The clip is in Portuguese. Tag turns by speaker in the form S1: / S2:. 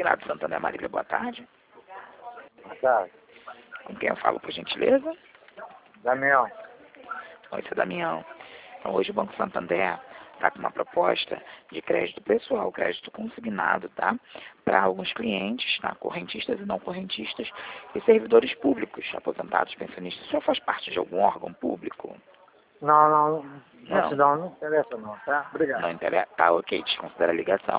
S1: Segnato Santander Marília, boa tarde.
S2: Boa tarde.
S1: Com quem eu falo, por gentileza?
S2: Damião.
S1: Oi, seu Damião. Então, hoje o Banco Santander está com uma proposta de crédito pessoal, crédito consignado, tá? Para alguns clientes, tá? Correntistas e não correntistas e servidores públicos, aposentados, pensionistas. O senhor faz parte de algum órgão público?
S2: Não interessa não, tá? Obrigado.
S1: Não interessa? Tá, ok, desconsidera a ligação.